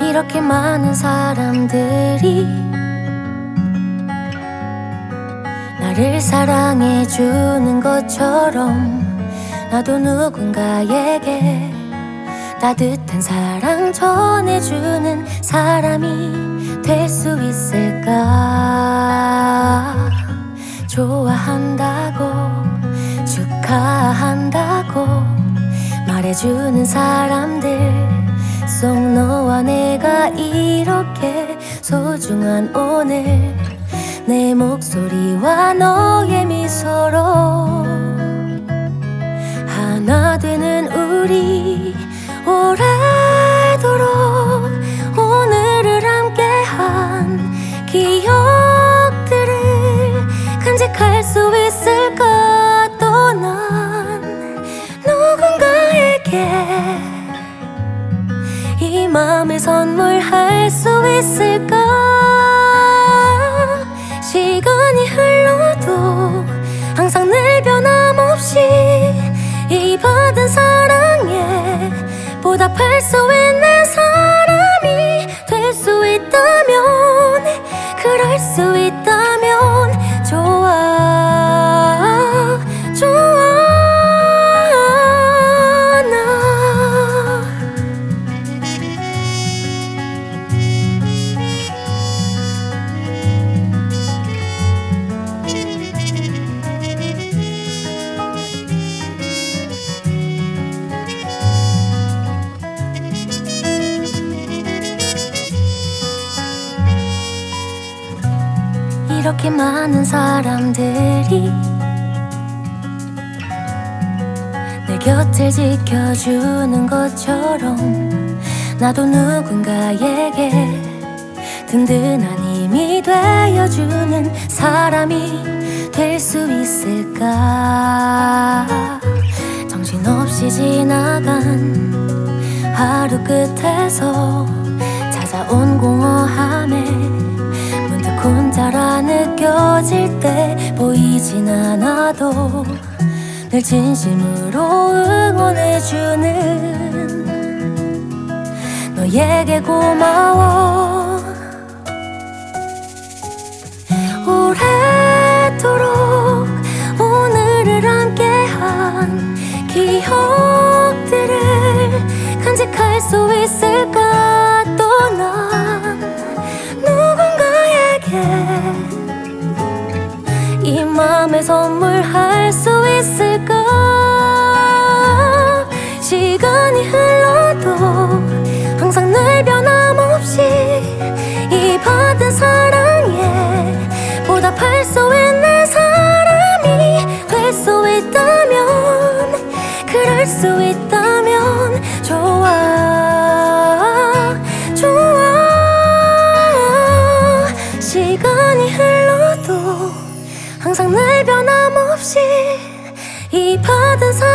이렇게 많은 사람들이 나를 사랑해주는 것처럼 나도 누군가에게 따뜻한 사랑 전해주는 사람이 될 수 있을까. 좋아한다고 축하한다고 말해주는 사람들 속 너와 내가 이렇게 소중한 오늘, 내 목소리와 너의 미소로 하나 되는 우리, 오래도록 오늘을 함께한 기억들을 간직할 수 있을까. 또 난 누군가에게 이 맘을 선물할 수 있을까. 시간이 흘러도 항상 늘 변함없이 이 받은 사랑에 보답할 수 있는 사람이 될 수 있다면, 그럴 수 있다면 좋아, 좋아. 이렇게 많은 사람들이 내 곁을 지켜주는 것처럼 나도 누군가에게 든든한 힘이 되어주는 사람이 될 수 있을까. 정신없이 지나간 하루 끝에서 찾아온 공허함에 혼자라 느껴질 때 보이진 않아도 늘 진심으로 응원해주는 너에게 고마워. 오래도록 오늘을 함께한 기억들을 간직할 수 있을까. 또 난 이 맘을 선물할 수 있을까. 시간이 흘러도 항상 늘 변함없이 이 받은 사랑에 보답할 수 있는 사람이 될 수 있다면, 그럴 수 있다면 좋아, 좋아. 시간이 흘러도 항상 늘 변함없이 이 받은 사랑